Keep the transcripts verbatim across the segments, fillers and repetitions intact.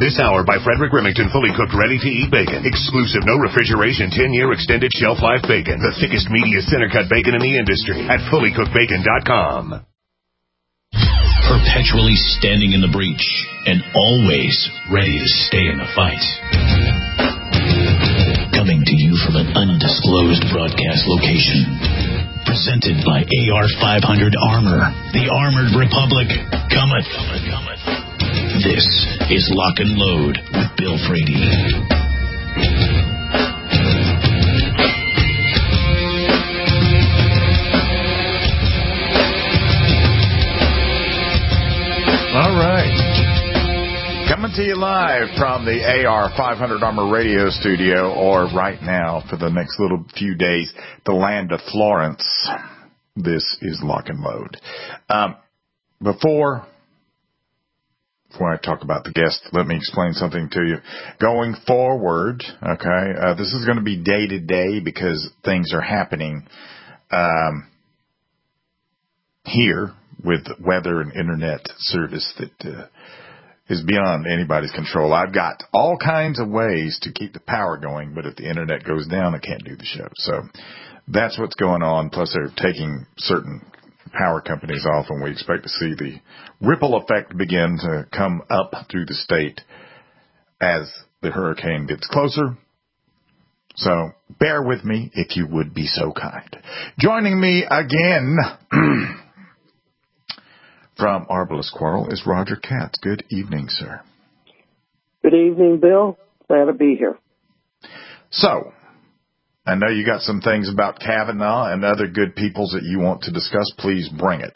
This hour by Frederick Remington, fully cooked, ready-to-eat bacon. Exclusive, no refrigeration, ten-year extended shelf life bacon. The thickest, meatiest center-cut bacon in the industry at fully cooked bacon dot com. Perpetually standing in the breach and always ready to stay in the fight. Coming to you from an undisclosed broadcast location. Presented by A R five hundred Armor. The Armored Republic cometh. cometh, cometh. This is Lock and Load with Bill Frady. All right. Coming to you live from the A R five hundred Armor Radio Studio, or right now, for the next little few days, the land of Florence. This is Lock and Load. Um, before... Before I talk about the guest, let me explain something to you. Going forward, okay, uh, this is going to be day to day because things are happening um, here with weather and internet service that uh, is beyond anybody's control. I've got all kinds of ways to keep the power going, but if the internet goes down, I can't do the show. So that's what's going on. Plus, they're taking certain power companies off, and we expect to see the ripple effect begin to come up through the state as the hurricane gets closer. So bear with me if you would be so kind. Joining me again from Arbalest Quarrel is Roger Katz. Good evening, sir. Good evening, Bill. Glad to be here. So, I know you got some things about Kavanaugh and other good peoples that you want to discuss. Please bring it.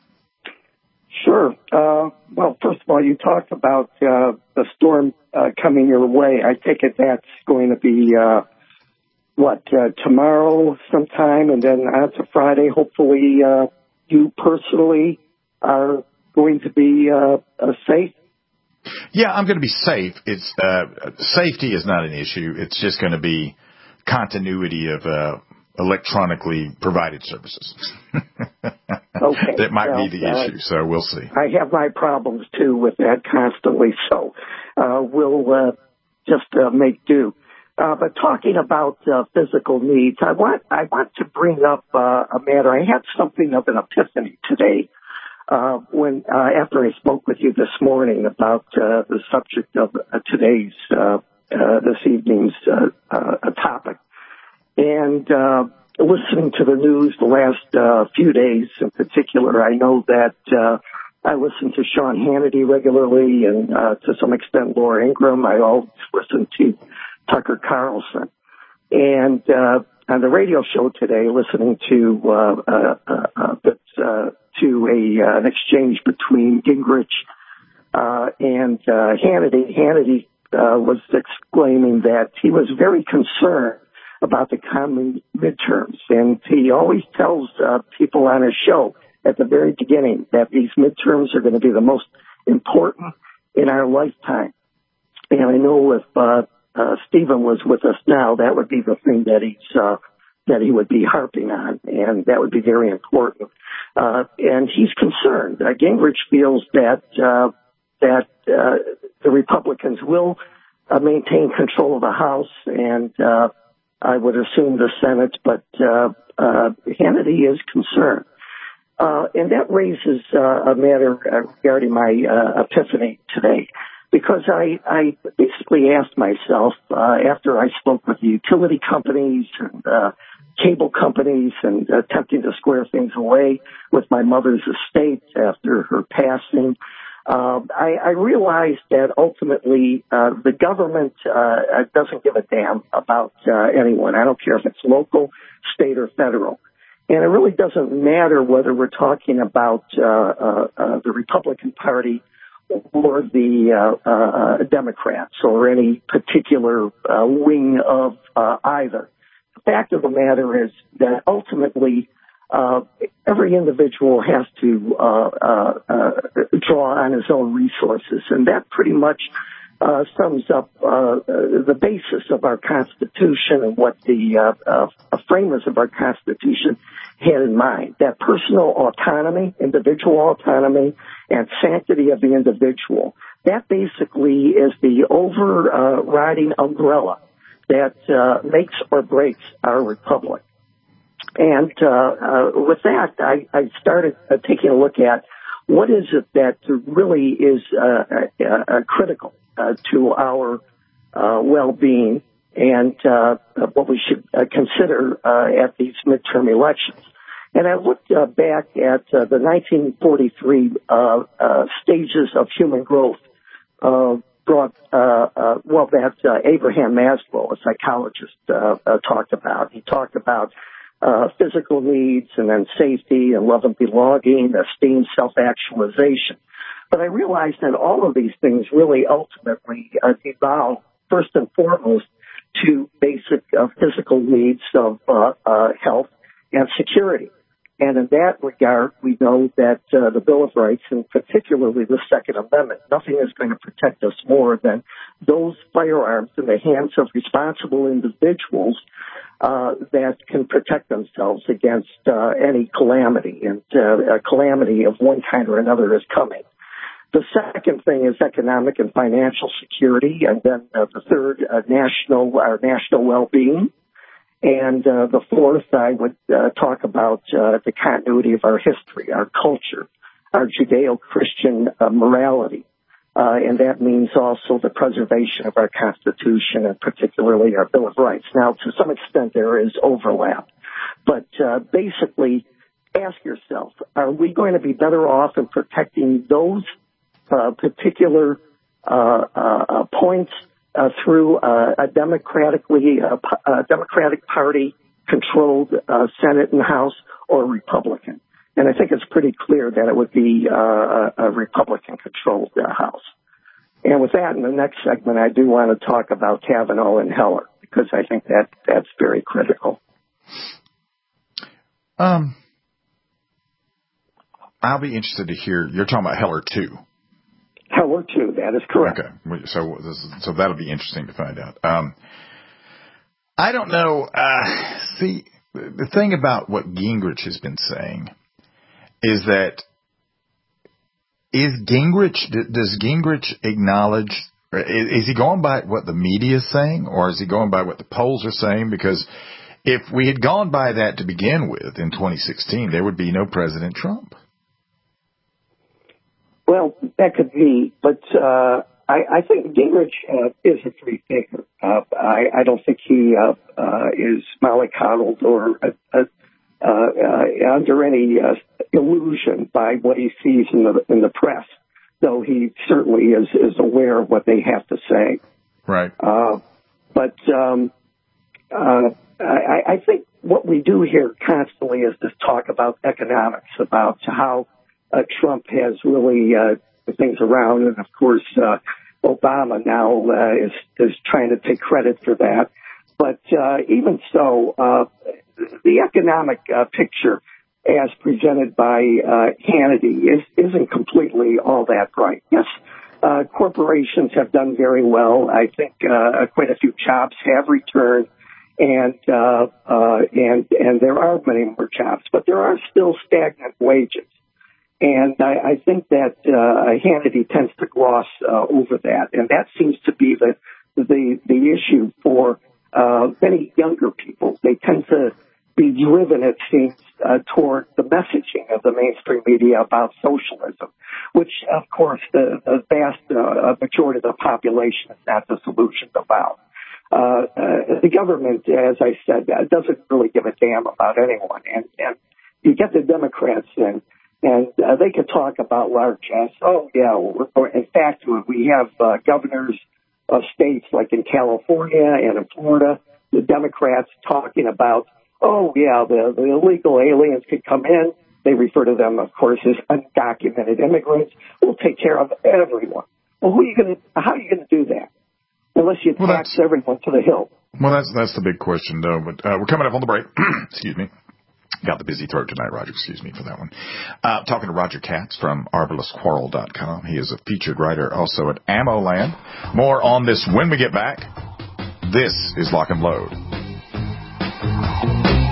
Sure. Uh, well, first of all, you talked about uh, the storm uh, coming your way. I take it that's going to be, uh, what, uh, tomorrow sometime, and then on to Friday. Hopefully uh, you personally are going to be uh, uh, safe. Yeah, I'm going to be safe. It's uh, safety is not an issue. It's just going to be continuity of uh, electronically provided services. Okay. That might well, be the uh, issue, so we'll see. I have my problems, too, with that constantly, so uh, we'll uh, just uh, make do. Uh, but talking about uh, physical needs, I want I want to bring up uh, a matter. I had something of an epiphany today uh, when uh, after I spoke with you this morning about uh, the subject of uh, today's uh Uh, this evening's uh, uh, topic. And uh, listening to the news the last uh, few days in particular, I know that uh, I listen to Sean Hannity regularly and uh, to some extent Laura Ingraham. I always listen to Tucker Carlson. And uh, on the radio show today, listening to uh, uh, uh, uh, to a uh, an exchange between Gingrich uh, and uh, Hannity, Hannity Uh, was exclaiming that he was very concerned about the coming midterms. And he always tells uh, people on his show at the very beginning that these midterms are going to be the most important in our lifetime. And I know if uh, uh, Stephen was with us now, that would be the thing that he's uh, that he would be harping on, and that would be very important. Uh, and he's concerned. Uh, Gingrich feels that uh, that uh, the Republicans will uh, maintain control of the House and uh, I would assume the Senate, but uh, uh, Hannity is concerned. Uh, and that raises uh, a matter regarding my uh, epiphany today, because I, I basically asked myself uh, after I spoke with the utility companies and uh, cable companies and attempting to square things away with my mother's estate after her passing, Uh, I, I realized that ultimately uh, the government uh, doesn't give a damn about uh, anyone. I don't care if it's local, state, or federal. And it really doesn't matter whether we're talking about uh, uh, uh, the Republican Party or the uh, uh, Democrats or any particular uh, wing of uh, either. The fact of the matter is that ultimately Uh, every individual has to uh, uh, uh, draw on his own resources, and that pretty much uh, sums up uh, the basis of our Constitution and what the uh, uh, framers of our Constitution had in mind, that personal autonomy, individual autonomy, and sanctity of the individual. That basically is the overriding umbrella that uh, makes or breaks our republic. And uh, uh, with that, I, I started uh, taking a look at what is it that really is uh, uh, uh, critical uh, to our uh, well-being and uh, what we should uh, consider uh, at these midterm elections. And I looked uh, back at uh, the nineteen forty-three uh, uh, stages of human growth uh, brought, uh, uh, well, that uh, Abraham Maslow, a psychologist, uh, uh, talked about. He talked about uh, physical needs and then safety and love and belonging, esteem, self-actualization. But I realized that all of these things really ultimately uh, devolve first and foremost to basic uh, physical needs of uh, uh, health and security. And in that regard, we know that uh, the Bill of Rights, and particularly the Second Amendment, nothing is going to protect us more than those firearms in the hands of responsible individuals uh, that can protect themselves against uh, any calamity. And uh, a calamity of one kind or another is coming. The second thing is economic and financial security, and then uh, the third, uh, national, our national well-being. And uh, the fourth, I would uh, talk about uh, the continuity of our history, our culture, our Judeo-Christian uh, morality. Uh, and that means also the preservation of our Constitution and particularly our Bill of Rights. Now, to some extent, there is overlap. But uh, basically, ask yourself, are we going to be better off in protecting those uh, particular uh, uh, points Uh, through uh, a democratically uh, uh, Democratic Party controlled uh, Senate and House or Republican? And I think it's pretty clear that it would be uh, a Republican controlled uh, House. And with that, in the next segment, I do want to talk about Kavanaugh and Heller because I think that that's very critical. Um, I'll be interested to hear. You're talking about Heller too. Heller too. That is correct. Okay, so so that'll be interesting to find out. Um, I don't know. Uh, see, the thing about what Gingrich has been saying is that is Gingrich does Gingrich acknowledge? Is he going by what the media is saying, or is he going by what the polls are saying? Because if we had gone by that to begin with in twenty sixteen, there would be no President Trump. Well, that could be, but uh, I, I think Gingrich uh, is a free thinker. Uh, I, I don't think he uh, uh, is mollycoddled or uh, uh, uh, under any uh, illusion by what he sees in the in the press, though he certainly is, is aware of what they have to say. Right. Uh, but um, uh, I, I think what we do here constantly is just talk about economics, about how Uh, Trump has really uh, things around, and of course, uh, Obama now uh, is is trying to take credit for that. But uh, even so, uh, the economic uh, picture, as presented by uh, Hannity, is, isn't completely all that bright. Yes, uh, corporations have done very well. I think uh, quite a few jobs have returned, and uh, uh, and and there are many more jobs, but there are still stagnant wages. And I, I think that uh, Hannity tends to gloss uh, over that, and that seems to be the the, the issue for uh, many younger people. They tend to be driven, it seems, uh, toward the messaging of the mainstream media about socialism, which, of course, the, the vast uh, majority of the population is not the solution about. Uh, uh, the government, as I said, doesn't really give a damn about anyone, and, and you get the Democrats in. And uh, they could talk about largesse. Oh, yeah. Or in fact, we have uh, governors of states like in California and in Florida, the Democrats talking about, oh, yeah, the, the illegal aliens could come in. They refer to them, of course, as undocumented immigrants. We'll take care of everyone. Well, who are you going to? How are you going to do that? Unless you well, tax everyone to the hill. Well, that's that's the big question, though. But uh, we're coming up on the break. Excuse me. Got the busy throat tonight, Roger. Excuse me for that one. Uh, talking to Roger Katz from Arbalest Quarrel dot com. He is a featured writer also at Ammo Land. More on this when we get back. This is Lock and Load.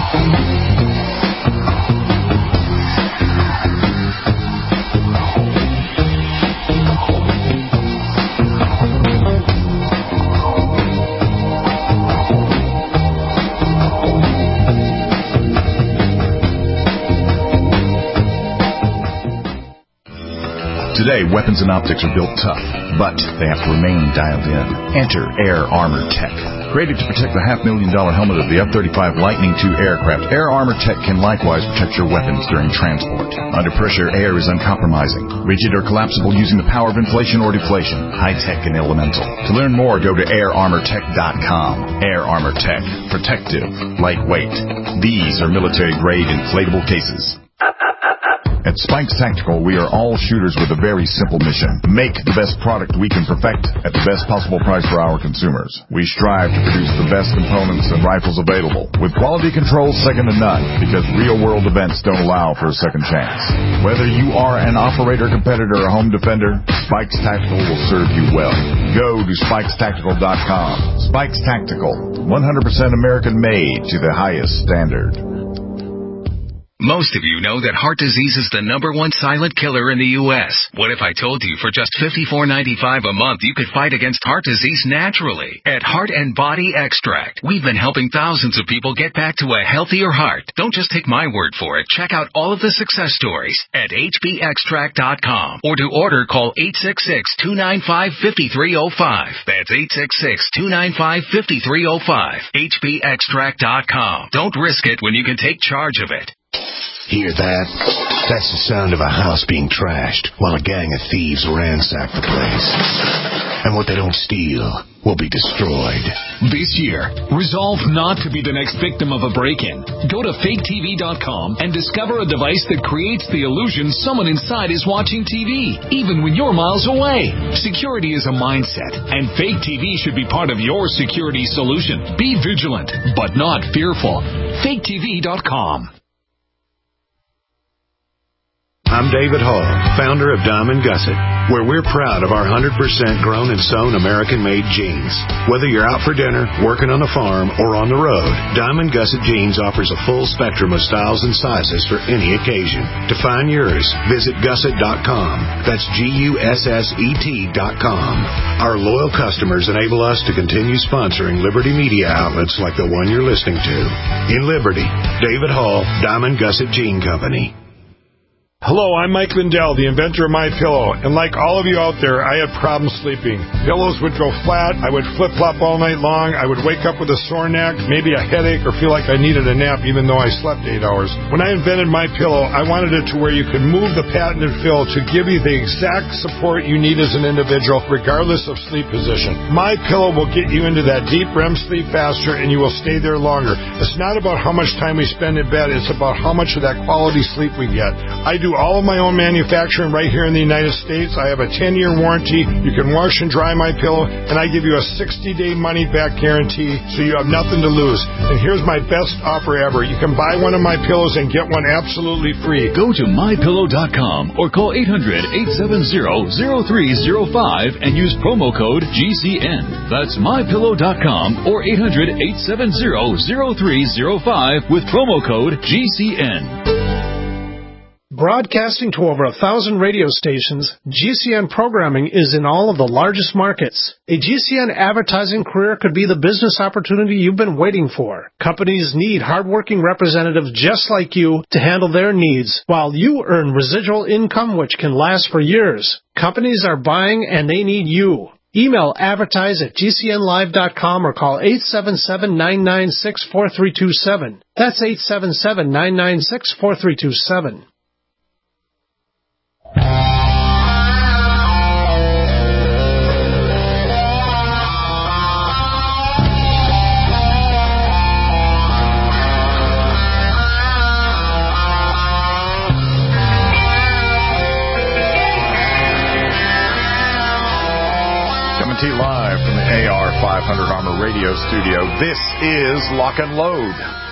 Today, weapons and optics are built tough, but they have to remain dialed in. Enter Air Armor Tech. Created to protect the half-million dollar helmet of the F thirty-five Lightning two aircraft, Air Armor Tech can likewise protect your weapons during transport. Under pressure, air is uncompromising, rigid or collapsible using the power of inflation or deflation, high-tech and elemental. To learn more, go to air armor tech dot com. Air Armor Tech. Protective. Lightweight. These are military-grade inflatable cases. At Spikes Tactical, we are all shooters with a very simple mission. Make the best product we can perfect at the best possible price for our consumers. We strive to produce the best components and rifles available, with quality control second to none, because real-world events don't allow for a second chance. Whether you are an operator, competitor, or home defender, Spikes Tactical will serve you well. Go to spikes tactical dot com. Spikes Tactical, one hundred percent American-made to the highest standard. Most of you know that heart disease is the number one silent killer in the U S What if I told you for just fifty-four ninety-five a month you could fight against heart disease naturally? At Heart and Body Extract, we've been helping thousands of people get back to a healthier heart. Don't just take my word for it. Check out all of the success stories at h b extract dot com, or to order, call eight six six, two nine five, five three zero five. That's eight six six, two nine five, five three zero five. h b extract dot com. Don't risk it when you can take charge of it. Hear that? That's the sound of a house being trashed while a gang of thieves ransack the place. And what they don't steal will be destroyed. This year, resolve not to be the next victim of a break-in. Go to fake t v dot com and discover a device that creates the illusion someone inside is watching T V, even when you're miles away. Security is a mindset, and Fake T V should be part of your security solution. Be vigilant, but not fearful. fake t v dot com. I'm David Hall, founder of Diamond Gusset, where we're proud of our one hundred percent grown and sewn American-made jeans. Whether you're out for dinner, working on a farm, or on the road, Diamond Gusset Jeans offers a full spectrum of styles and sizes for any occasion. To find yours, visit gusset dot com. That's G U S S E T dot com. Our loyal customers enable us to continue sponsoring Liberty media outlets like the one you're listening to. In Liberty, David Hall, Diamond Gusset Jean Company. Hello, I'm Mike Lindell, the inventor of MyPillow, and like all of you out there, I had problems sleeping. Pillows would go flat, I would flip-flop all night long, I would wake up with a sore neck, maybe a headache, or feel like I needed a nap even though I slept eight hours. When I invented MyPillow, I wanted it to where you could move the patented fill to give you the exact support you need as an individual, regardless of sleep position. MyPillow will get you into that deep R E M sleep faster, and you will stay there longer. It's not about how much time we spend in bed, it's about how much of that quality sleep we get. I do all of my own manufacturing right here in the United States. I have a ten-year warranty. You can wash and dry my pillow, and I give you a sixty-day money-back guarantee, so you have nothing to lose. And here's my best offer ever. You can buy one of my pillows and get one absolutely free. Go to my pillow dot com or call eight hundred, eight seven zero, zero three zero five and use promo code G C N. That's my pillow dot com or eight hundred, eight seven zero, zero three zero five with promo code G C N. Broadcasting to over a thousand radio stations, G C N programming is in all of the largest markets. A G C N advertising career could be the business opportunity you've been waiting for. Companies need hardworking representatives just like you to handle their needs, while you earn residual income which can last for years. Companies are buying and they need you. Email advertise at G C N live dot com or call eight seven seven, nine nine six, four three two seven. That's eight seven seven, nine nine six, four three two seven. Live from the A R five hundred Armor Radio Studio. This is Lock and Load.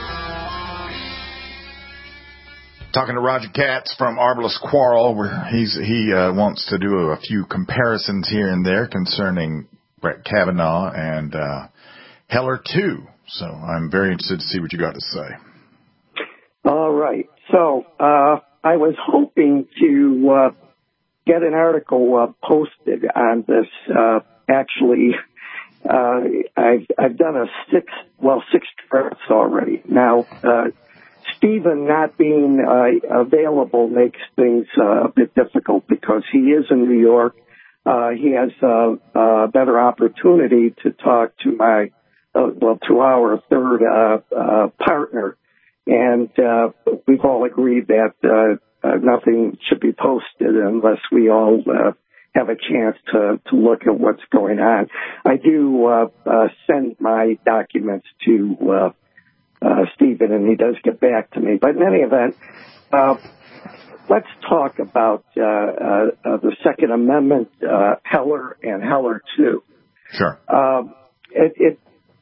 Talking to Roger Katz from Arbalest Quarrel, where he's he uh, wants to do a few comparisons here and there concerning Brett Kavanaugh and uh, Heller two. So I'm very interested to see what you got to say. All right. So uh, I was hoping to uh, get an article uh, posted on this. Uh, actually, uh, I've, I've done a six, well, six drafts already. Now, uh, Stephen not being uh, available makes things uh, a bit difficult because he is in New York. Uh, he has uh, a better opportunity to talk to my, uh, well, to our third uh, uh, partner. And uh, we've all agreed that uh, uh, nothing should be posted unless we all uh, have a chance to, to look at what's going on. I do uh, uh, send my documents to uh, uh, Stephen, and he does get back to me. But in any event, uh, let's talk about uh, uh, uh, the Second Amendment, uh, Heller and Heller two. Sure. Um, it, it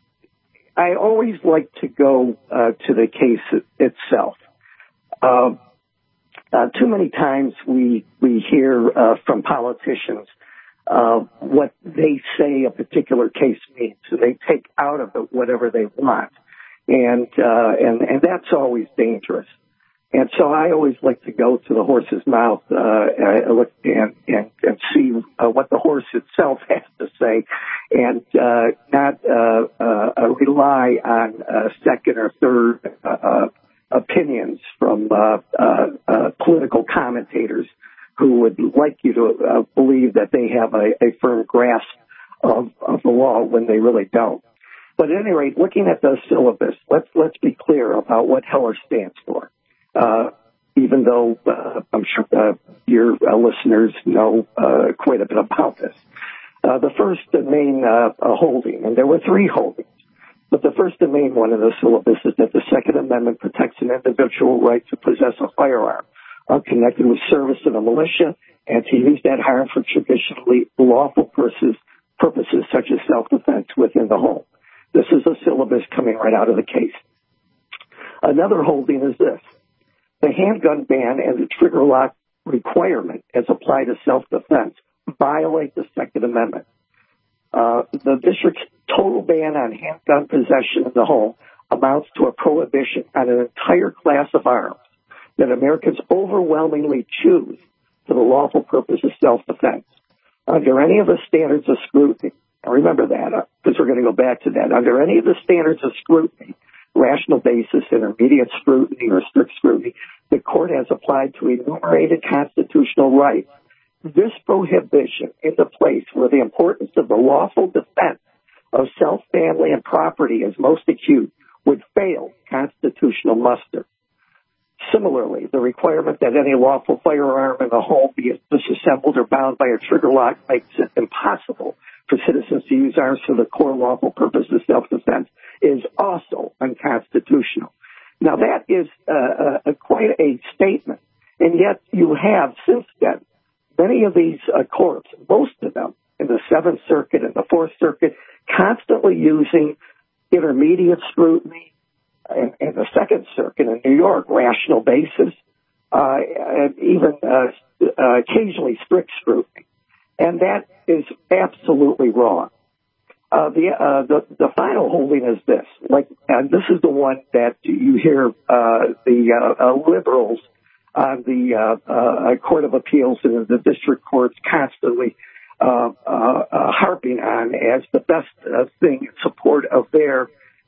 I always like to go uh, to the case itself. Uh, uh, too many times we we hear uh, from politicians uh, what they say a particular case means, so they take out of it whatever they want, and uh, and and that's always dangerous. And so I always like to go to the horse's mouth uh, and, look and, and, and see uh, what the horse itself has to say, and uh, not uh, uh, rely on uh, second or third uh, opinions from uh, uh, uh, political commentators who would like you to uh, believe that they have a, a firm grasp of, of the law when they really don't. But at any rate, looking at the syllabus, let's let's be clear about what Heller stands for. Uh, even though uh, I'm sure uh, your uh, listeners know uh, quite a bit about this. Uh, the first and main uh, holding, and there were three holdings, but the first and main one in the syllabus is that the Second Amendment protects an individual right to possess a firearm unconnected with service in a militia and to use that arm for traditionally lawful purposes, purposes such as self-defense within the home. This is a syllabus coming right out of the case. Another holding is this. The handgun ban and the trigger lock requirement as applied to self-defense violate the Second Amendment. Uh, the district's total ban on handgun possession in the home amounts to a prohibition on an entire class of arms that Americans overwhelmingly choose for the lawful purpose of self-defense. Under any of the standards of scrutiny, and remember that because we're going to go back to that, under any of the standards of scrutiny, rational basis, intermediate scrutiny, or strict scrutiny, the court has applied to enumerated constitutional rights this prohibition into place where the importance of the lawful defense of self, family, and property is most acute would fail constitutional muster. Similarly, the requirement that any lawful firearm in the home be disassembled or bound by a trigger lock makes it impossible for citizens to use arms for the core lawful purpose of self-defense is also unconstitutional. Now, that is uh, a, quite a statement, and yet you have, since then, many of these uh, courts, most of them in the Seventh Circuit and the Fourth Circuit, constantly using intermediate scrutiny, and, and the Second Circuit in New York, rational basis, uh, and even uh, uh, occasionally strict scrutiny. And that is absolutely wrong. Uh, the, uh, the, the final holding is this, like, and this is the one that you hear, uh, the, uh, uh liberals on the, uh, uh, Court of Appeals and the district courts constantly, uh, uh, uh harping on as the best uh, thing in support of their,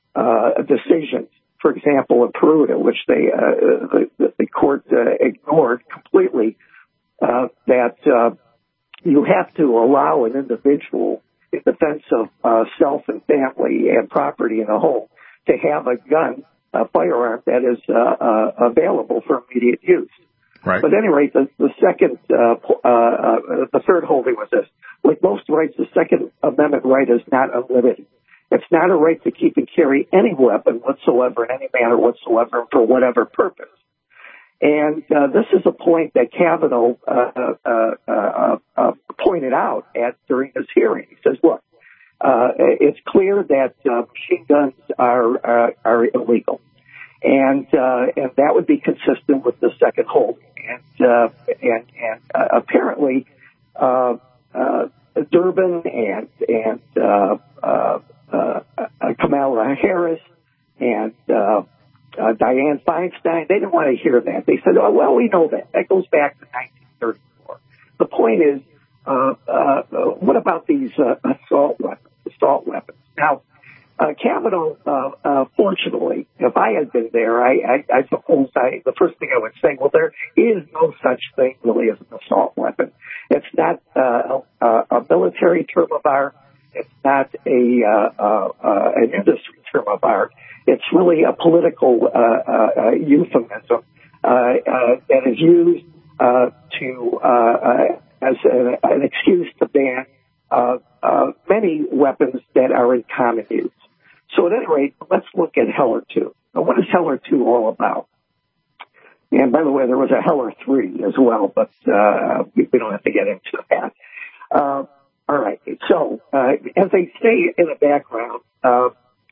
uh, decisions. For example, in Peruta, which they, uh, the, the court, uh, ignored completely, uh, that, uh, you have to allow an individual in defense of uh, self and family and property in a home to have a gun, a firearm that is uh, uh, available for immediate use. Right. But at any rate, the, the second, uh, uh, uh, the third holding was this. Like most rights, the Second Amendment right is not unlimited. It's not a right to keep and carry any weapon whatsoever in any manner whatsoever for whatever purpose. And uh, this is a point that Kavanaugh uh, uh, uh, uh, pointed out at during his hearing. He says, "Look, uh, it's clear that uh, machine guns are uh, are illegal, and uh, and that would be consistent with the second holding. And uh, and and uh, apparently, uh, uh, Durbin and and uh, uh, uh, Kamala Harris and uh, uh, Dianne Feinstein, they didn't want to hear that. They said, oh, well, we know that. That goes back to nineteen thirty-four. The point is, uh, uh, what about these uh, assault weapons, assault weapons? Now, uh, Kavanaugh, uh, uh, fortunately, if I had been there, I, I, I suppose I, the first thing I would say, well, there is no such thing really as an assault weapon. It's not uh, a, a military term of art. It's not a uh, uh, uh, an industry term of art. It's really a political uh, uh, euphemism uh, uh, that is used uh, to uh, uh, as a, an excuse to ban uh, uh, many weapons that are in common use. So at any rate, let's look at Heller two. Now, what is Heller two all about? And by the way, there was a Heller three as well, but uh, we don't have to get into that. Uh, all right. So uh, as they say in the background, uh,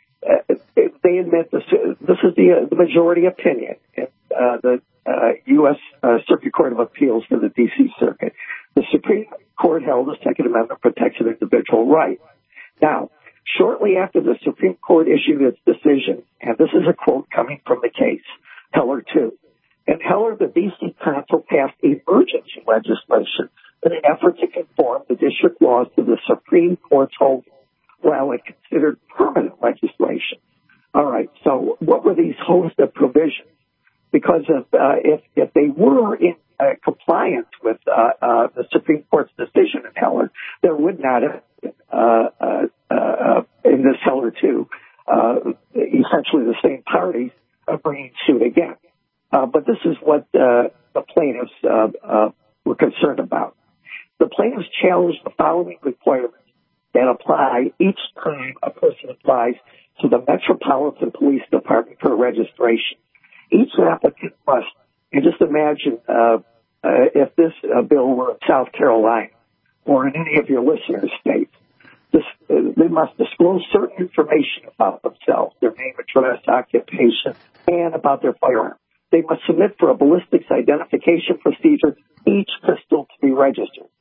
they admit this. This is the, uh, the majority opinion in uh, the uh, U S Uh, Circuit Court of Appeals for the D C Circuit. The Supreme Court held the Second Amendment protects an individual right. Now, shortly after the Supreme Court issued its decision, and this is a quote coming from the case, Heller two. In Heller, the D C Council passed emergency legislation in an effort to conform the district laws to the Supreme Court's holding, while it considered permanent legislation. All right, so what were these host of provisions? Because of, uh, if, if they were in uh, compliance with uh, uh, the Supreme Court's decision in Heller, there would not have been, uh, uh, uh, in this Heller two, uh, essentially the same parties uh, bringing suit again. Uh, but this is what uh, the plaintiffs uh, uh, were concerned about. The plaintiffs challenged the following requirements that apply each time a person applies to the Metropolitan Police Department for registration. Each applicant must, and just imagine uh, uh, if this uh, bill were in South Carolina or in any of your listeners' states, this, uh, they must disclose certain information about themselves, their name, address, occupation, and about their firearm. They must submit for a ballistics identification procedure each pistol to be registered.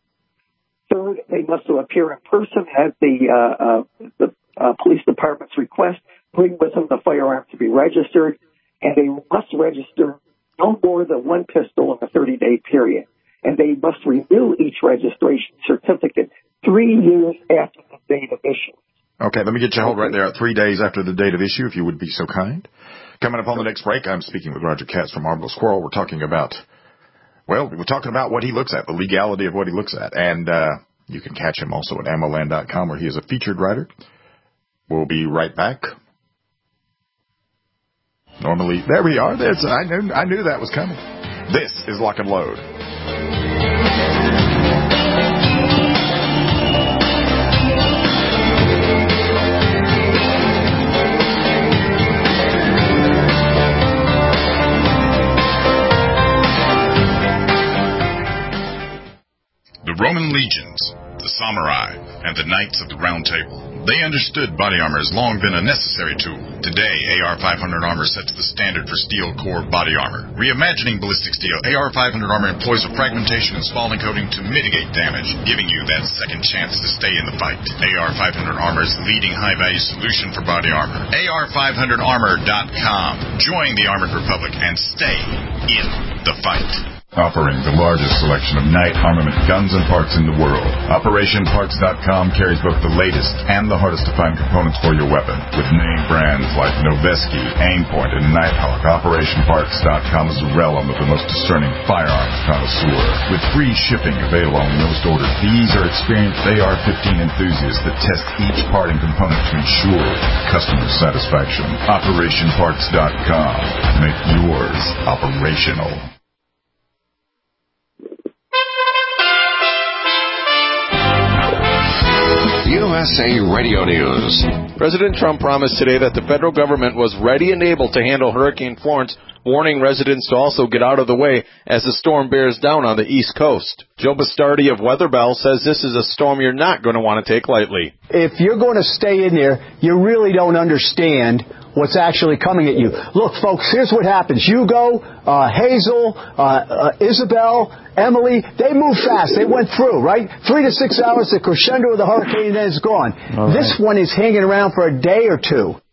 Third, they must appear in person at the, uh, uh, the uh, police department's request, bring with them the firearm to be registered, and they must register no more than one pistol in a thirty-day period. And they must renew each registration certificate three years after the date of issuance. Okay, let me get you hold right there at three days after the date of issue, if you would be so kind. Coming up on the next break, I'm speaking with Roger Katz from Marble Squirrel. We're talking about, well, we're talking about what he looks at, the legality of what he looks at. And uh, you can catch him also at ammo land dot com, where he is a featured writer. We'll be right back. Normally, there we are. There's, I knew, I knew that was coming. This is Lock and Load. The Roman legions, the samurai, and the knights of the Round Table. They understood body armor has long been a necessary tool. Today, A R five hundred armor sets the standard for steel core body armor. Reimagining ballistic steel, A R five hundred armor employs a fragmentation and spalling coating to mitigate damage, giving you that second chance to stay in the fight. A R five hundred armor is the leading high-value solution for body armor. A R five hundred armor dot com. Join the Armored Republic and stay in the fight. Offering the largest selection of night armament guns and parts in the world, Operation Parts dot com carries both the latest and the hardest to find components for your weapon. With name brands like Noveski, Aimpoint, and Nighthawk, Operation Parts dot com is the realm of the most discerning firearms connoisseur. With free shipping available on most orders, these are experienced A R fifteen enthusiasts that test each part and component to ensure customer satisfaction. Operation Parts dot com. Make yours operational. U S A Radio News. President Trump promised today that the federal government was ready and able to handle Hurricane Florence, warning residents to also get out of the way as the storm bears down on the East Coast. Joe Bastardi of Weatherbell says this is a storm you're not going to want to take lightly. If you're going to stay in there, you really don't understand what's actually coming at you. Look, folks, here's what happens. Hugo, uh, Hazel, uh, uh, Isabel, Emily, they move fast. They went through, right? Three to six hours, the crescendo of the hurricane, and then it's gone. All this right. one is hanging around for a day or two.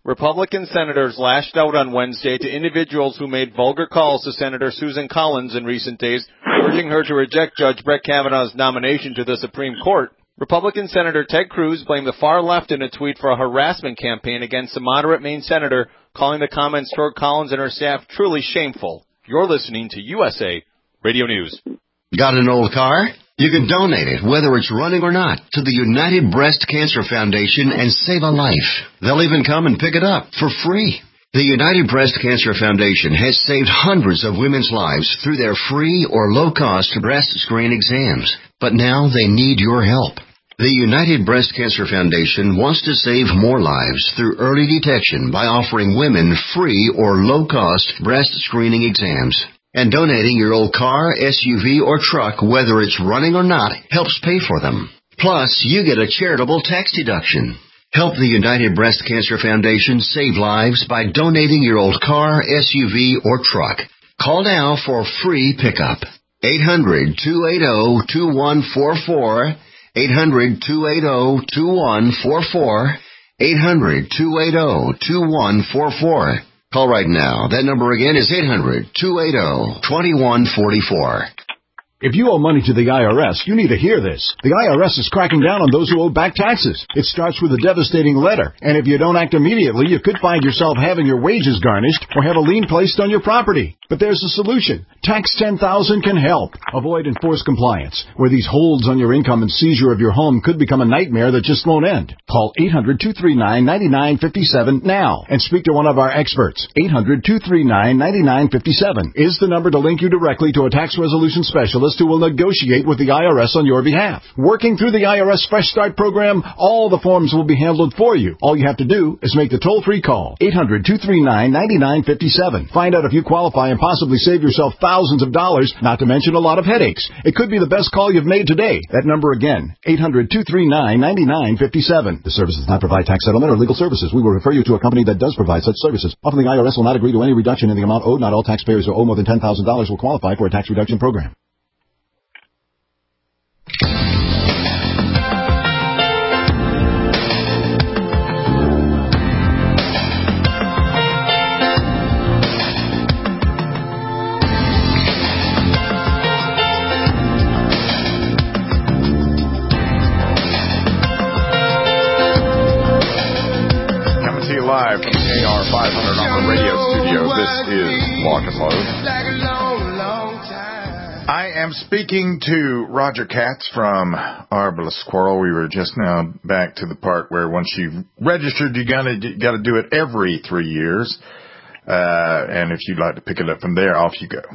Republican senators lashed out on Wednesday to individuals who made vulgar calls to Senator Susan Collins in recent days, urging her to reject Judge Brett Kavanaugh's nomination to the Supreme Court. Republican Senator Ted Cruz blamed the far left in a tweet for a harassment campaign against the moderate Maine senator, calling the comments toward Collins and her staff truly shameful. You're listening to U S A Radio News. Got an old car? You can donate it, whether it's running or not, to the United Breast Cancer Foundation and save a life. They'll even come and pick it up for free. The United Breast Cancer Foundation has saved hundreds of women's lives through their free or low-cost breast screen exams. But now they need your help. The United Breast Cancer Foundation wants to save more lives through early detection by offering women free or low-cost breast screening exams. And donating your old car, S U V, or truck, whether it's running or not, helps pay for them. Plus, you get a charitable tax deduction. Help the United Breast Cancer Foundation save lives by donating your old car, S U V, or truck. Call now for free pickup. eight hundred, two eight zero, two one four four. eight hundred, two eight zero, two one four four. eight hundred, two eight zero, two one four four. Call right now. That number again is eight hundred, two eight zero, two one four four. If you owe money to the I R S, you need to hear this. The I R S is cracking down on those who owe back taxes. It starts with a devastating letter, and if you don't act immediately, you could find yourself having your wages garnished or have a lien placed on your property. But there's a solution. Tax ten thousand can help. Avoid enforced compliance, where these holds on your income and seizure of your home could become a nightmare that just won't end. Call eight hundred, two three nine, nine nine five seven now and speak to one of our experts. eight hundred, two three nine, nine nine five seven is the number to link you directly to a tax resolution specialist who will negotiate with the I R S on your behalf. Working through the I R S Fresh Start program, all the forms will be handled for you. All you have to do is make the toll-free call. eight hundred, two three nine, nine nine five seven. Find out if you qualify and possibly save yourself thousands of dollars, not to mention a lot of headaches. It could be the best call you've made today. That number again, eight hundred, two three nine, nine nine five seven. The service does not provide tax settlement or legal services. We will refer you to a company that does provide such services. Often the I R S will not agree to any reduction in the amount owed. Not all taxpayers who owe more than ten thousand dollars will qualify for a tax reduction program. Live from the A R five hundred Armor Radio Studio. This is Lock and Load. I am speaking to Roger Katz from Arbalest Squirrel. We were just now back to the part where once you've registered, you gotta got to do it every three years. Uh, and if you'd like to pick it up from there, off you go.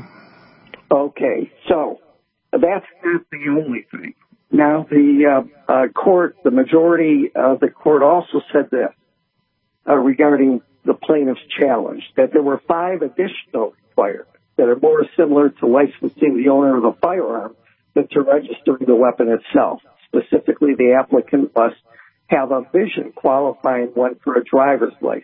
Okay, so that's not the only thing. Now, the uh, uh, court, the majority of the court also said this. Uh, regarding the plaintiff's challenge, that there were five additional requirements that are more similar to licensing the owner of a firearm than to registering the weapon itself. Specifically, the applicant must have a vision qualifying one for a driver's license.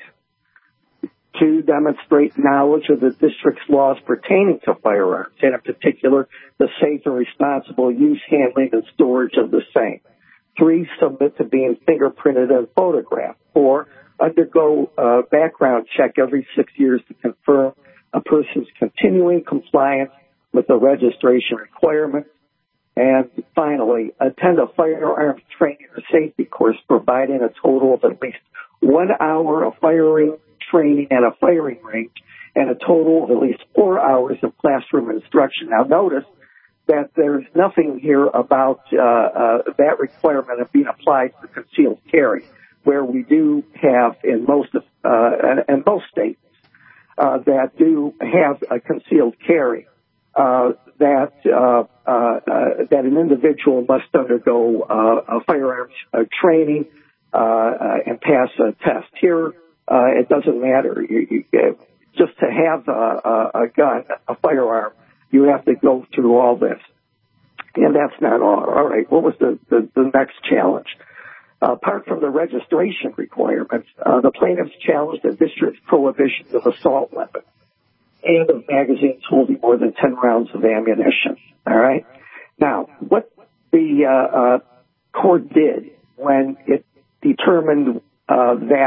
Two, demonstrate knowledge of the district's laws pertaining to firearms, and in particular, the safe and responsible use, handling, and storage of the same. Three, submit to being fingerprinted and photographed. Four, undergo a background check every six years to confirm a person's continuing compliance with the registration requirements. And finally, attend a firearms training or safety course providing a total of at least one hour of firing training at a firing range and a total of at least four hours of classroom instruction. Now, notice that there's nothing here about uh, uh, that requirement of being applied for concealed carry, where we do have in most of, uh, in most states uh, that do have a concealed carry, uh, that uh, uh, uh, that an individual must undergo uh, a firearms uh, training uh, uh, and pass a test. Here, uh, it doesn't matter. You, you, just to have a, a, a gun, a firearm, you have to go through all this, and that's not all. All right, what was the, the, the next challenge? Uh, apart from the registration requirements, uh, the plaintiffs challenged the district's prohibitions of assault weapons and of magazines holding more than ten rounds of ammunition. All right. Now, what the uh, uh, court did when it determined uh, that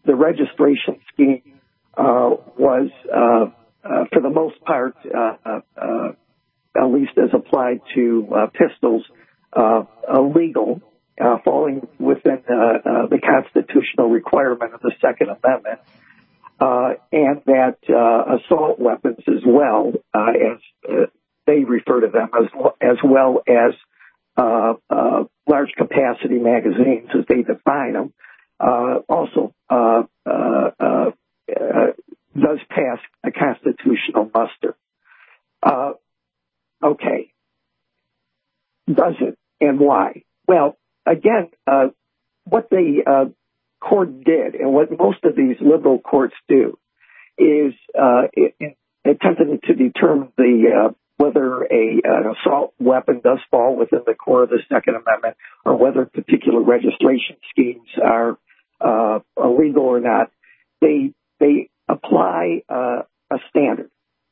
the registration scheme uh, was, uh, uh, for the most part, uh, uh, uh, at least as applied to uh, pistols, uh, illegal, uh, falling within uh, uh, the constitutional requirement of the Second Amendment, uh, and that uh, assault weapons as well, uh, as uh, they refer to them, as, as well as uh, uh, large capacity magazines, as they define them, uh, also uh, uh, uh, uh, does pass a constitutional muster. Uh, okay. Does it, and why? Well, again, uh, what the uh, court did, and what most of these liberal courts do, is uh, it, it attempted to determine the uh, whether a an assault weapon does fall within the core of the Second Amendment, or whether particular registration schemes are uh, illegal or not. They they apply uh, a standard,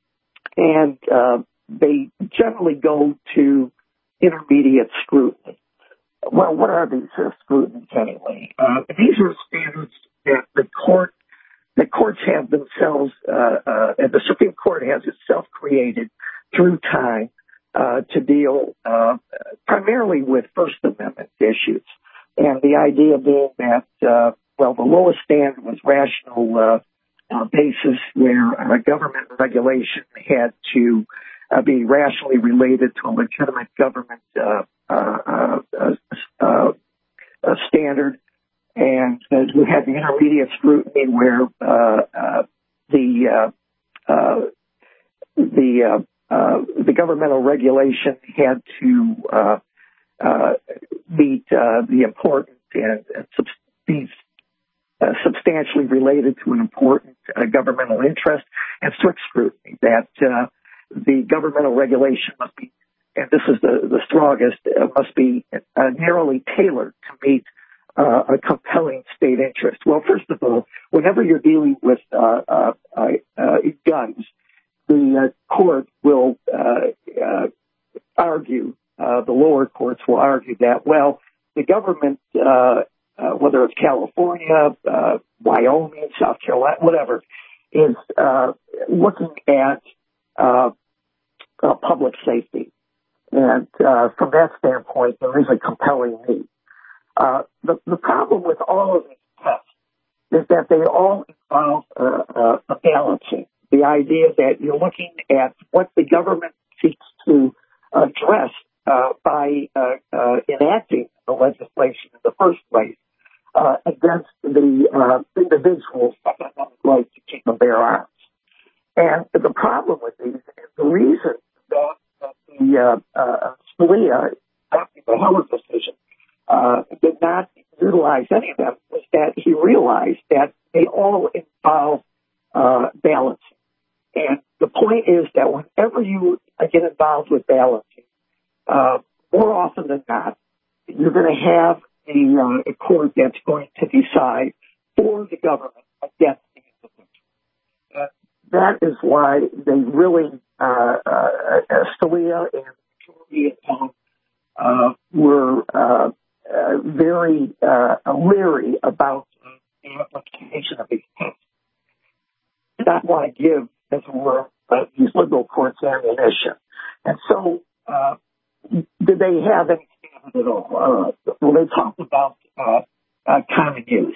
and uh, they generally go to intermediate scrutiny. Well, what are these uh, scrutinies anyway? Uh, these are standards that the court, the courts have themselves, uh, uh, and the Supreme Court has itself created through time uh, to deal uh, primarily with First Amendment issues. And the idea being that, uh, well, the lowest standard was rational uh, uh, basis, where uh, government regulation had to uh, be rationally related to a legitimate government uh, uh, uh, uh, uh, standard. And uh, you had the intermediate scrutiny, where uh, uh, the uh, uh, the uh, uh, the governmental regulation had to uh, uh, meet uh, the important and uh, sub- be uh, substantially related to an important uh, governmental interest, and strict scrutiny, that uh, the governmental regulation must be, and this is the, the strongest, uh, must be uh, narrowly tailored to meet uh, a compelling state interest. Well, first of all, whenever you're dealing with uh, uh, uh, guns, the uh, court will uh, uh, argue, uh, the lower courts will argue that, well, the government, uh, uh, whether it's California, uh, Wyoming, South Carolina, whatever, is uh, looking at uh, uh, public safety. And uh, from that standpoint, there is a compelling need. Uh, the, the problem with all of these tests is that they all involve uh, uh, a balancing. The idea that you're looking at what the government seeks to address uh, by uh, uh, enacting the legislation in the first place uh, against the uh, individual's economic right to keep and bear arms. And the problem with these is the reason that, that the uh, uh, Scalia, after the Howard decision, uh, did not utilize any of them was that he realized that they all involve uh, balancing. And the point is that whenever you get involved with balancing, uh, more often than not, you're going to have a, uh, a court that's going to decide for the government against the individual. Uh, that is why they really, uh, uh, Scalia and Majority at uh, were uh, uh, very uh, leery about uh, the application of these tests. Did not want to give, as it were, uh, these liberal courts ammunition. And so, uh, did they have any standard at all? Uh, well, they talked about uh, uh, common use.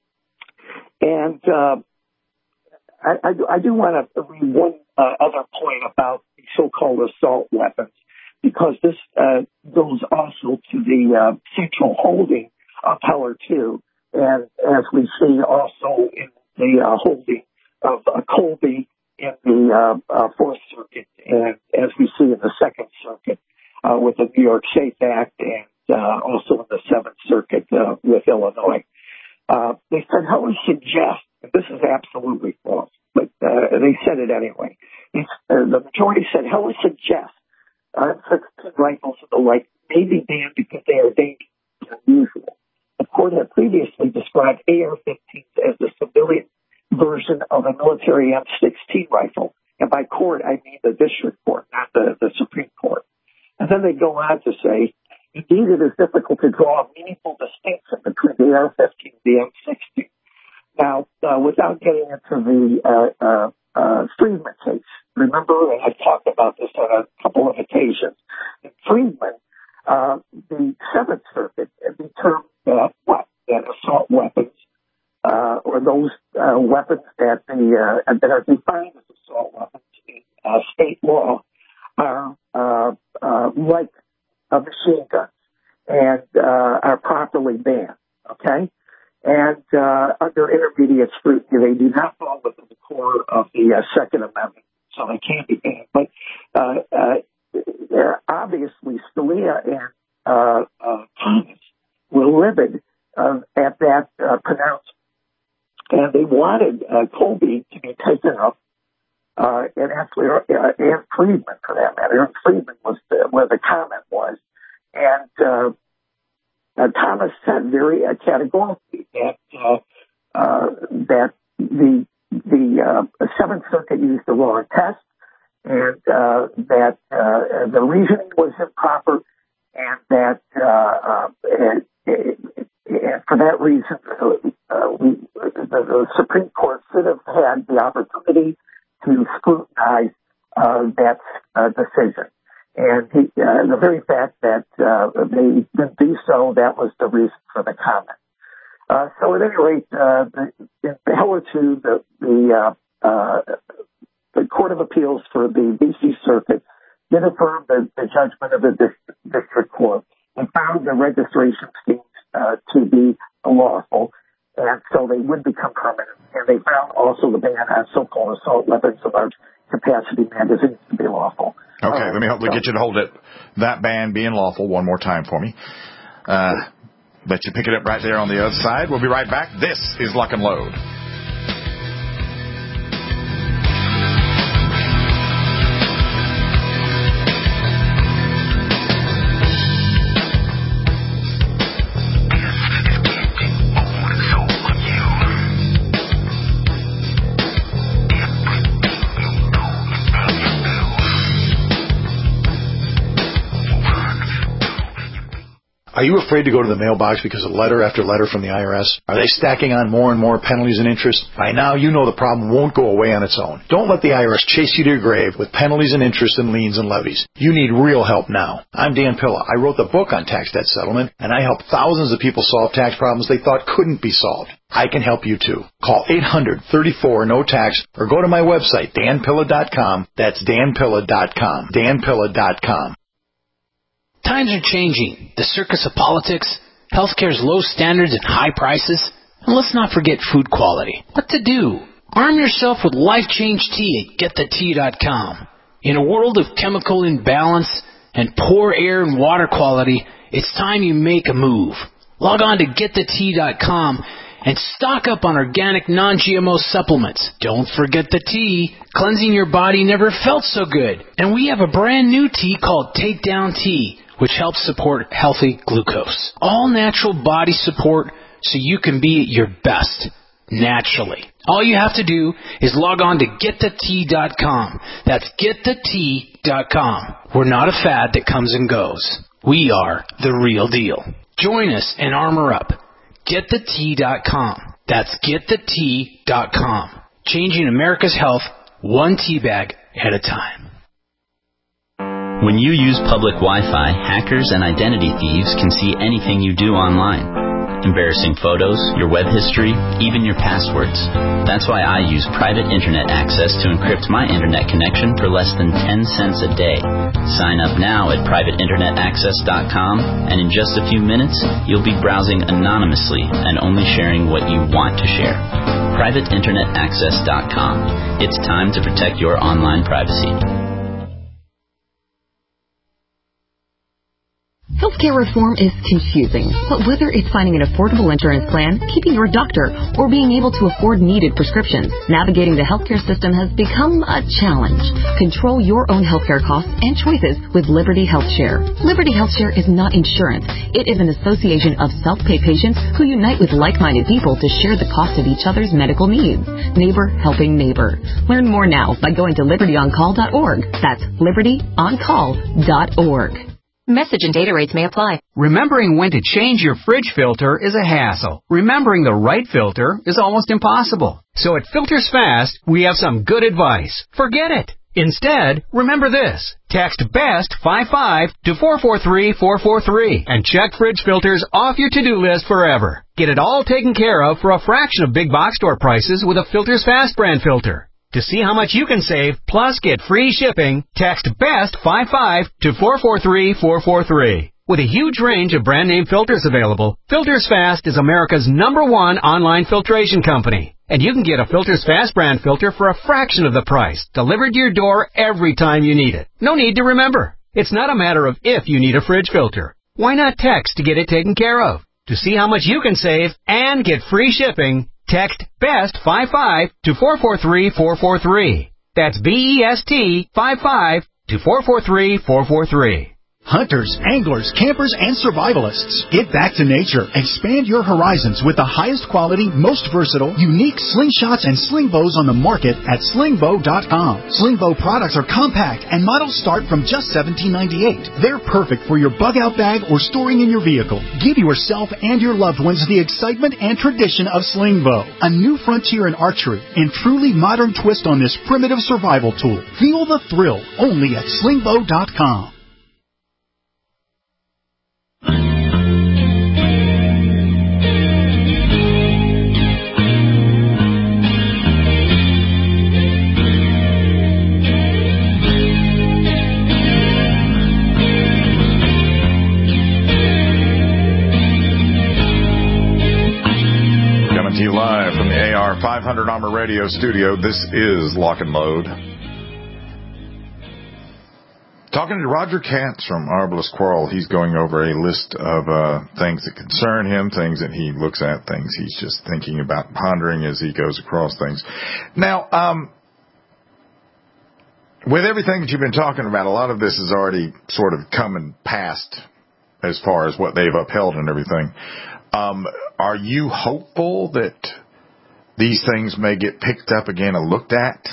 And uh, I, I, do, I do want to read one uh, other point about the so-called assault weapons, because this uh, goes also to the uh, central holding of Heller two, and as we see also in the uh, holding of uh, Colby in the uh, uh, Fourth Circuit, and as we see in the Second Circuit uh, with the New York SAFE Act, and uh, also in the Seventh Circuit uh, with Illinois. Uh, they said Heller suggests, and this is absolutely false, but uh, they said it anyway. It's, uh, the majority said Heller suggests uh, sixteen rifles and the like may be banned because they are dangerous and unusual. The court had previously described A R fifteens as the civilian version of a military M sixteen rifle. And by court, I mean the district court, not the, the Supreme Court. And then they go on to say, indeed, it is difficult to draw a meaningful distinction between the A R fifteen and the M sixteen. Now, uh, without getting into the uh, uh, uh, Friedman case, remember, and I've talked about this on a couple of occasions. In Friedman, uh, the Seventh Circuit determined uh, what? That assault weapons, uh, or those uh, weapons that the uh, that are defined as assault weapons in uh, state law are uh, uh, like uh, machine guns and uh, are properly banned. Okay, and uh, under intermediate scrutiny, they do not fall within the core of the uh, Second Amendment, so they can't be banned. But uh, uh, obviously, Scalia and uh, uh, Thomas were livid uh, at that uh, pronouncement, and they wanted uh, Colby to be taken up. Uh, and actually, uh, and Friedman, for that matter, and Friedman was the, where the comment was, and uh, uh, Thomas said very uh, categorically that uh, uh, that the the uh, Seventh Circuit used the wrong test, and uh, that uh, the reasoning was improper, and that uh, uh, and, and for that reason, uh, we, the, the Supreme Court should have had the opportunity to scrutinize uh, that uh, decision. And he, uh, the very fact that uh, they didn't do so, that was the reason for the comment. Uh, so at any rate, uh, the, in Heller two, the, the, uh, uh, the Court of Appeals for the D C Circuit did affirm the, the judgment of the district, district court and found the registration schemes uh, to be lawful. And so they would become permanent. And they found also the ban on so-called assault weapons of large capacity magazines to be lawful. Okay, uh, let me hopefully so, get you to hold it. That ban being lawful one more time for me. Uh, let you pick it up right there on the other side. We'll be right back. This is Lock and Load. Are you afraid to go to the mailbox because of letter after letter from the I R S? Are they stacking on more and more penalties and interest? By now, you know the problem won't go away on its own. Don't let the I R S chase you to your grave with penalties and interest and liens and levies. You need real help now. I'm Dan Pilla. I wrote the book on tax debt settlement, and I help thousands of people solve tax problems they thought couldn't be solved. I can help you too. Call eight hundred, thirty-four, no tax or go to my website, dan pilla dot com. That's dan pilla dot com. dan pilla dot com. Times are changing. The circus of politics, healthcare's low standards and high prices, and let's not forget food quality. What to do? Arm yourself with Life Change Tea at get the tea dot com. In a world of chemical imbalance and poor air and water quality, it's time you make a move. Log on to get the tea dot com and stock up on organic non-G M O supplements. Don't forget the tea. Cleansing your body never felt so good. And we have a brand new tea called Takedown Tea, which helps support healthy glucose. All natural body support so you can be at your best, naturally. All you have to do is log on to get the tea dot com. That's get the tea dot com. We're not a fad that comes and goes. We are the real deal. Join us and armor up. get the tea dot com. That's get the tea dot com. Changing America's health one tea bag at a time. When you use public Wi-Fi, hackers and identity thieves can see anything you do online. Embarrassing photos, your web history, even your passwords. That's why I use private internet access to encrypt my internet connection for less than ten cents a day. Sign up now at private internet access dot com, and in just a few minutes, you'll be browsing anonymously and only sharing what you want to share. private internet access dot com. It's time to protect your online privacy. Healthcare reform is confusing, but whether it's finding an affordable insurance plan, keeping your doctor, or being able to afford needed prescriptions, navigating the healthcare system has become a challenge. Control your own healthcare costs and choices with Liberty HealthShare. Liberty HealthShare is not insurance. It is an association of self-pay patients who unite with like-minded people to share the cost of each other's medical needs. Neighbor helping neighbor. Learn more now by going to liberty on call dot org. That's liberty on call dot org. Message and data rates may apply. Remembering when to change your fridge filter is a hassle. Remembering the right filter is almost impossible. So at Filters Fast, we have some good advice. Forget it. Instead, remember this. Text BEST fifty-five to four four three four four three and check fridge filters off your to-do list forever. Get it all taken care of for a fraction of big box store prices with a Filters Fast brand filter. To see how much you can save, plus get free shipping, text BEST fifty-five to four four three four four three. With a huge range of brand name filters available, Filters Fast is America's number one online filtration company. And you can get a Filters Fast brand filter for a fraction of the price, delivered to your door every time you need it. No need to remember. It's not a matter of if you need a fridge filter. Why not text to get it taken care of? To see how much you can save and get free shipping, text BEST fifty-five to four four three four four three. That's B E S T fifty-five to four four three four four three. Hunters, anglers, campers, and survivalists. Get back to nature. Expand your horizons with the highest quality, most versatile, unique slingshots and sling bows on the market at sling bow dot com. Sling bow products are compact and models start from just seventeen ninety-eight. They're perfect for your bug out bag or storing in your vehicle. Give yourself and your loved ones the excitement and tradition of sling bow, a new frontier in archery and truly modern twist on this primitive survival tool. Feel the thrill only at sling bow dot com. Coming to you live from the A R five hundred Armor Radio studio, this is Lock and Load. Talking to Roger Katz from Arbalest Quarrel, he's going over a list of uh, things that concern him, things that he looks at, things he's just thinking about, pondering as he goes across things. Now, um, with everything that you've been talking about, a lot of this is already sort of coming past as far as what they've upheld and everything. Um, are you hopeful that these things may get picked up again and looked at?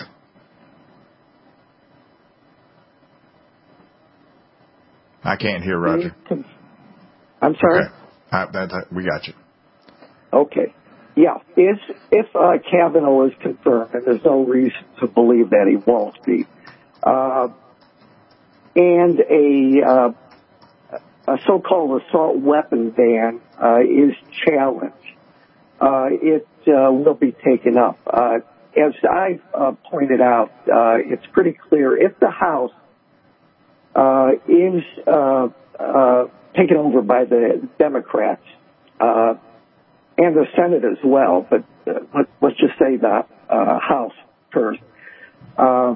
I can't hear Roger. I'm sorry? Okay. I, that, that, we got you. Okay. Yeah. If, if uh, Kavanaugh is confirmed, and there's no reason to believe that he won't be, uh, and a, uh, a so-called assault weapon ban uh, is challenged, uh, it uh, will be taken up. Uh, as I uh, pointed out, uh, it's pretty clear if the House Uh, is uh, uh, taken over by the Democrats uh, and the Senate as well, but uh, let, let's just say the uh, House first. Uh,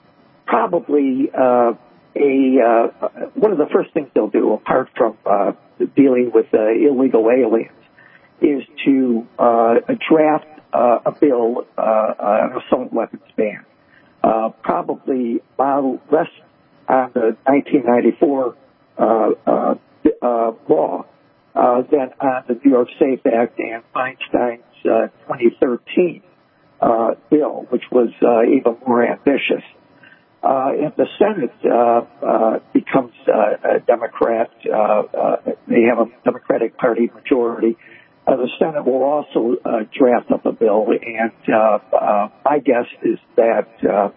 probably uh, a uh, one of the first things they'll do, apart from uh, dealing with uh, illegal aliens, is to uh, draft uh, a bill, uh, an assault weapons ban. Uh, probably model less on the nineteen ninety-four uh, uh, uh, law uh, than on the New York SAFE Act and Feinstein's uh, twenty thirteen uh, bill, which was uh, even more ambitious. Uh, if the Senate uh, uh, becomes uh, a Democrat, uh, uh, they have a Democratic Party majority, uh, the Senate will also uh, draft up a bill, and uh, uh, my guess is that uh,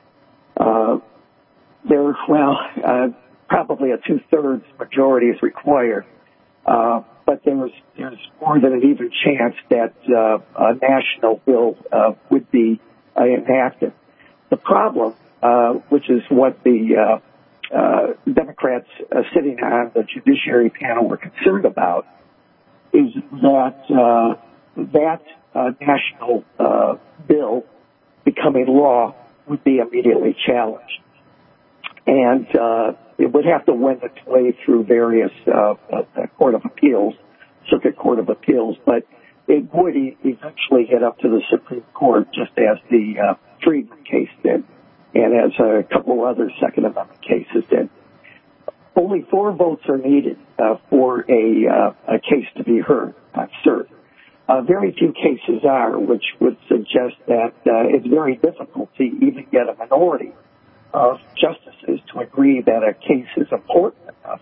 uh, There, well, uh, probably a two-thirds majority is required, uh, but there's there's more than an even chance that uh, a national bill uh, would be uh, enacted. The problem, uh, which is what the uh, uh, Democrats uh, sitting on the Judiciary panel were concerned about, is that uh, that uh, national uh, bill becoming law would be immediately challenged. And uh, it would have to win its way through various uh, uh, Court of Appeals, Circuit Court of Appeals, but it would e- eventually get up to the Supreme Court, just as the uh, Friedman case did, and as a couple other Second Amendment cases did. Only four votes are needed uh, for a, uh, a case to be heard on cert. Uh, very few cases are, which would suggest that uh, it's very difficult to even get a minority of justices to agree that a case is important enough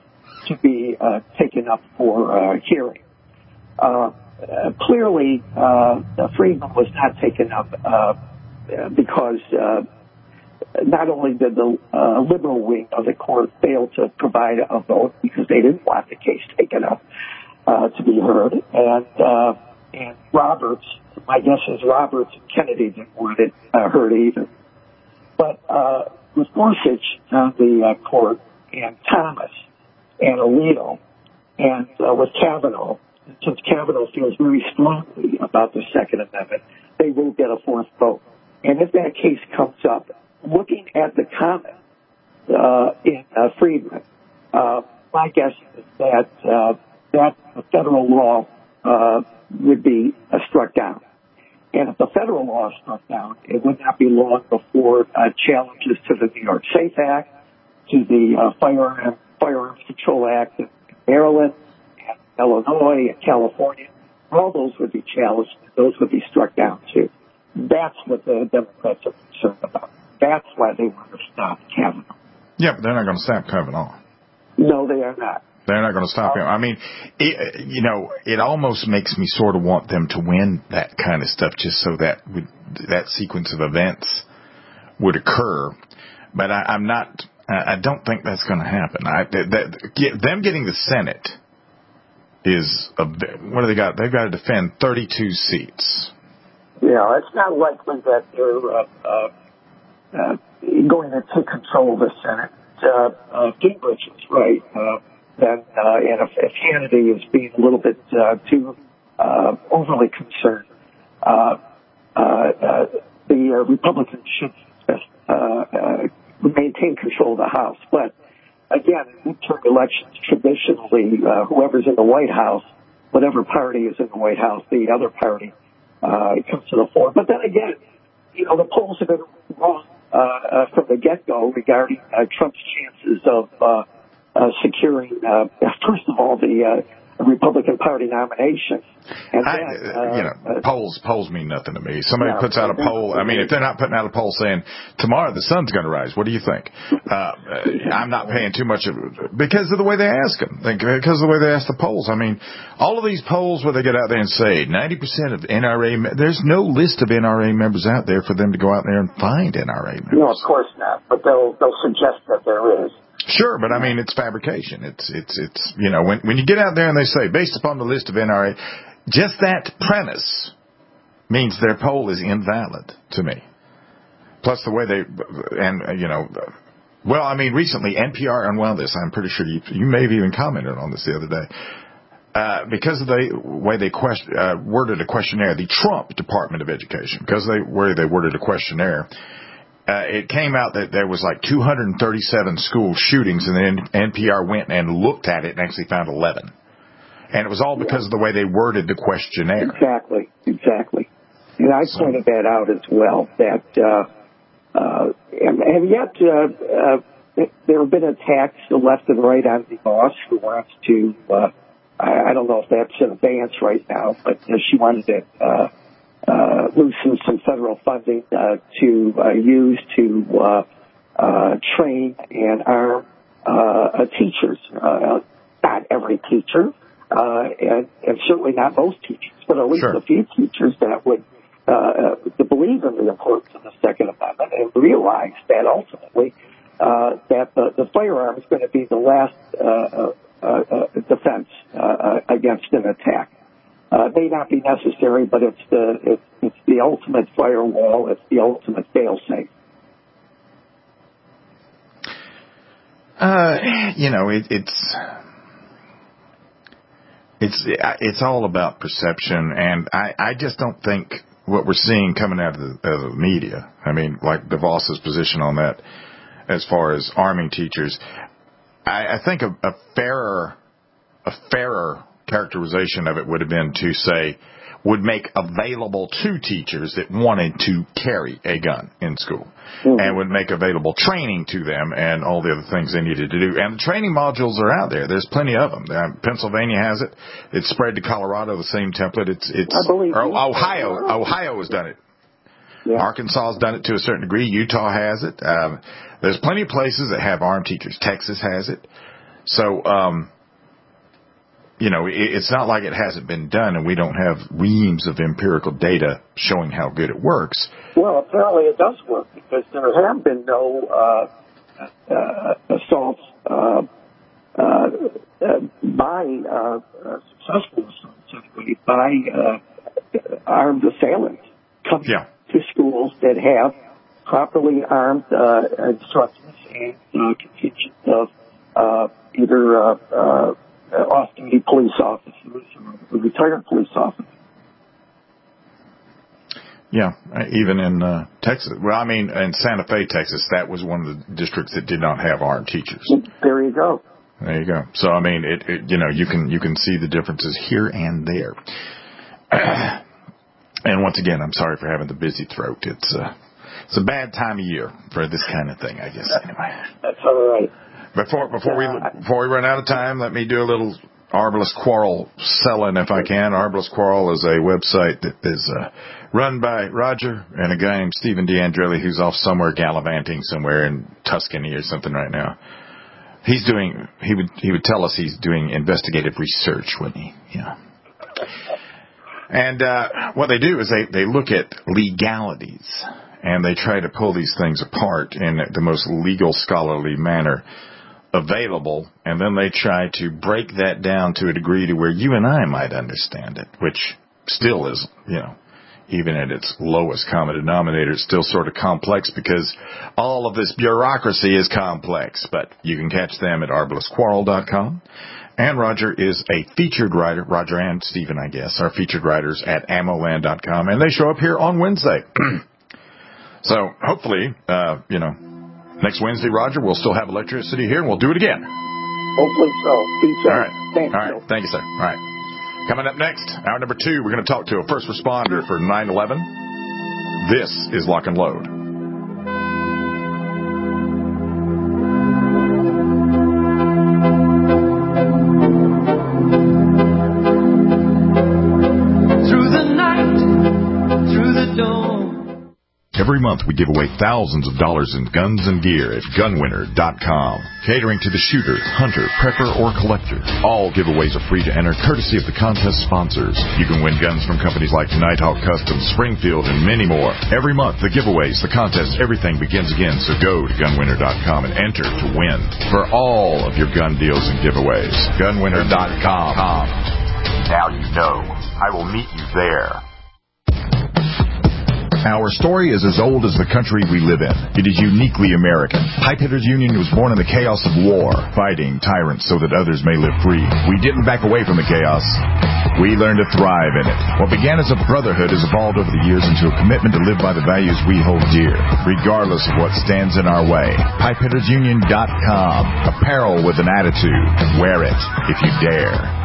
to be uh, taken up for uh, hearing. Uh, uh, clearly, uh, Friedman was not taken up uh, because uh, not only did the uh, liberal wing of the court fail to provide a vote because they didn't want the case taken up uh, to be heard, and uh, and Roberts, my guess is Roberts and Kennedy didn't want it uh, heard either. But uh, with Gorsuch on the uh, court, and Thomas, and Alito, and uh, with Kavanaugh, since Kavanaugh feels very strongly about the Second Amendment, they will get a fourth vote. And if that case comes up, looking at the comment uh, in uh, Friedman, uh, my guess is that uh, that federal law uh, would be uh, struck down. And if the federal law is struck down, it would not be long before uh, challenges to the New York SAFE Act, to the uh, Firearm, Firearms Control Act in Maryland, and Illinois, and California, all those would be challenged. Those would be struck down, too. That's what the Democrats are concerned about. That's why they want to stop Kavanaugh. Yeah, but they're not going to stop Kavanaugh. No, they are not. They're not going to stop him. I mean, it, you know, it almost makes me sort of want them to win that kind of stuff just so that would, that sequence of events would occur. But I, I'm not, I don't think that's going to happen. I, that, that, get, them getting the Senate is, a, what do they got? They've got to defend thirty-two seats. Yeah, it's not likely that they're uh, uh, uh, going to take control of the Senate. Uh, uh, Gingrich is right. Uh, Then, uh, and if, if Hannity is being a little bit uh, too uh, overly concerned, uh, uh, uh, the uh, Republicans should uh, uh, maintain control of the House. But again, in midterm elections, traditionally, uh, whoever's in the White House, whatever party is in the White House, the other party uh, comes to the fore. But then again, you know, the polls have been wrong uh, uh, from the get-go regarding uh, Trump's chances of uh, Uh, securing, uh, first of all, the uh, Republican Party nomination. And I, then, uh, you know, uh, polls polls mean nothing to me. Somebody yeah, puts out a poll. I mean, if they're not putting out a poll saying tomorrow the sun's going to rise, what do you think? Uh, I'm not paying too much of because of the way they ask them. Because of the way they ask the polls. I mean, all of these polls where they get out there and say ninety percent of N R A. There's no list of N R A members out there for them to go out there and find N R A members. No, of course not. But they'll they'll suggest that there is. Sure, but I mean, it's fabrication. It's, it's, it's, you know, when, when you get out there and they say, based upon the list of N R A, just that premise means their poll is invalid to me. Plus the way they, and, you know, well, I mean, recently N P R unwound this. I'm pretty sure you, you may have even commented on this the other day. Uh, because of the way they question, uh, worded a questionnaire, the Trump Department of Education, because they, where they worded a questionnaire, Uh, it came out that there was like two hundred thirty-seven school shootings, and then N P R went and looked at it and actually found eleven. And it was all because of the way they worded the questionnaire. Exactly, exactly. And I so. pointed that out as well, that, uh, uh, and, and yet, uh, uh, there have been attacks to left and right on the boss who wants to, uh, I, I don't know if that's in advance right now, but uh, she wanted to, uh, Uh, loosen some federal funding uh, to uh, use to uh, uh, train and arm uh, uh, teachers. Uh, not every teacher, uh, and, and certainly not most teachers, but at least sure. a few teachers that would uh, uh, believe in the importance of the Second Amendment and realize that ultimately uh, that the, the firearm is going to be the last uh, uh, uh, defense uh, against an attack. Uh, may not be necessary, but it's the it's, it's the ultimate firewall. It's the ultimate fail-safe. Uh, you know, it, it's it's it's all about perception, and I, I just don't think what we're seeing coming out of the, of the media. I mean, like DeVos's position on that, as far as arming teachers, I, I think a, a fairer a fairer. characterization of it would have been to say, would make available to teachers that wanted to carry a gun in school, mm-hmm. and would make available training to them and all the other things they needed to do. And the training modules are out there. There's plenty of them. Uh, Pennsylvania has it. It's spread to Colorado, the same template. It's, it's, I believe or Ohio, Ohio has done it. Yeah. Arkansas has done it to a certain degree. Utah has it. Um, there's plenty of places that have armed teachers. Texas has it. So, um, you know, it, it's not like it hasn't been done, and we don't have reams of empirical data showing how good it works. Well, apparently it does work, because there have been no uh, uh, assaults uh, uh, uh, by uh, uh, successful assaults anyway, by uh, armed assailants coming yeah. to schools that have properly armed uh, instructors and uh, contingent of uh, either uh, uh, off-duty police officers or retired police officers. Yeah, even in uh, Texas. Well, I mean, in Santa Fe, Texas, that was one of the districts that did not have armed teachers. There you go. There you go. So, I mean, it, it you know, you can you can see the differences here and there. And once again, I'm sorry for having the busy throat. It's uh, it's a bad time of year for this kind of thing, I guess. Anyway, that's all right. Before before we before we run out of time, let me do a little Arbalest Quarrel selling, if I can. Arbalest Quarrel is a website that is uh, run by Roger and a guy named Stephen D'Andrelli, who's off somewhere gallivanting somewhere in Tuscany or something right now. He's doing he would he would tell us he's doing investigative research, wouldn't he? Yeah. And uh, what they do is they they look at legalities, and they try to pull these things apart in the most legal, scholarly manner available, and then they try to break that down to a degree to where you and I might understand it, which still is, you know, even at its lowest common denominator, it's still sort of complex, because all of this bureaucracy is complex. But you can catch them at arbalest quarrel dot com. And Roger is a featured writer, Roger and Stephen, I guess, are featured writers at ammo land dot com, and they show up here on Wednesday. So hopefully, uh, you know, next Wednesday, Roger, we'll still have electricity here, and we'll do it again. Hopefully so. Peace All out. right. Thanks, All right. Thank you, sir. All right. Coming up next, hour number two, we're going to talk to a first responder for nine eleven. This is Lock and Load. Every month we give away thousands of dollars in guns and gear at gun winner dot com. Catering to the shooter, hunter, prepper, or collector. All giveaways are free to enter, courtesy of the contest sponsors. You can win guns from companies like Nighthawk Customs, Springfield, and many more. Every month, the giveaways, the contests, everything begins again. So go to gun winner dot com and enter to win for all of your gun deals and giveaways. gun winner dot com. Now you know. I will meet you there. Our story is as old as the country we live in. It is uniquely American. Pipehitters Union was born in the chaos of war, fighting tyrants so that others may live free. We didn't back away from the chaos. We learned to thrive in it. What began as a brotherhood has evolved over the years into a commitment to live by the values we hold dear, regardless of what stands in our way. pipehitters union dot com. Apparel with an attitude. Wear it if you dare.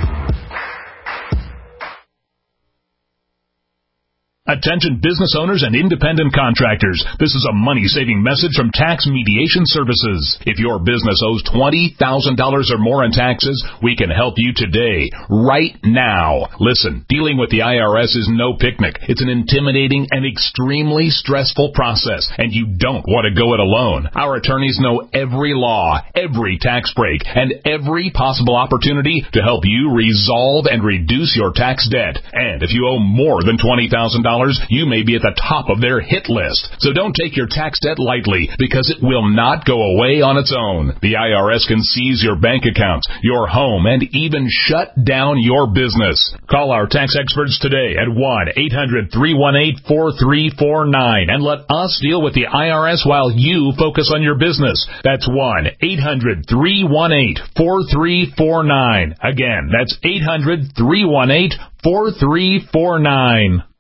Attention business owners and independent contractors. This is a money-saving message from Tax Mediation Services. If your business owes twenty thousand dollars or more in taxes, we can help you today, right now. Listen, dealing with the I R S is no picnic. It's an intimidating and extremely stressful process, and you don't want to go it alone. Our attorneys know every law, every tax break, and every possible opportunity to help you resolve and reduce your tax debt. And if you owe more than twenty thousand dollars, you may be at the top of their hit list. So don't take your tax debt lightly, because it will not go away on its own. The I R S can seize your bank accounts, your home, and even shut down your business. Call our tax experts today at one eight hundred three one eight four three four nine and let us deal with the I R S while you focus on your business. That's one eight hundred three one eight four three four nine. Again, that's eight hundred three one eight four three four nine.